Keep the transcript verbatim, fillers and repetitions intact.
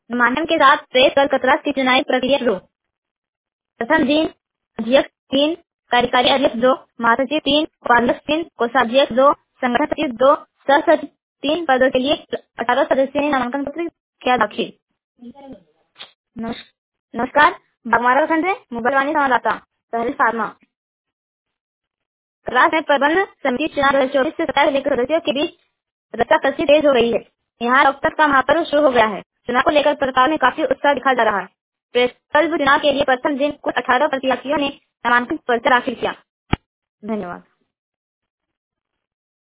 नामांकन के साथ प्रेस कलकत्ता की चुनावी प्रक्रिया शुरू। प्रथम दिन अध्यक्ष तीन, कार्यकारी अध्यक्ष दो, महासचिव तीन, उपाध्यक्ष तीन, कोषाध्यक्ष दो, संगठन सचिव दो, सह सचिव तीन पदों के लिए अठारह सदस्यों ने नामांकन पत्र किया दाखिल। नमस्- नमस्कार, बागमारा खंड से मुगल वाणी संवाददाता पहले फार्मा। क्लास में प्रबंध समिति चुनाव दो हजार चौबीस से सत्ताईस लेकर सदस्यों के बीच रस्साकसी तेज हो गई है। यहाँ अब का महापर्व शुरू हो गया है। चुनाव को लेकर पत्रकारों में काफी उत्साह दिखा जा रहा है। प्रेस क्लब चुनाव के लिए प्रथम दिन कुल अठारह प्रत्याशियों ने नामांकन पर्चा दाखिल किया। धन्यवाद।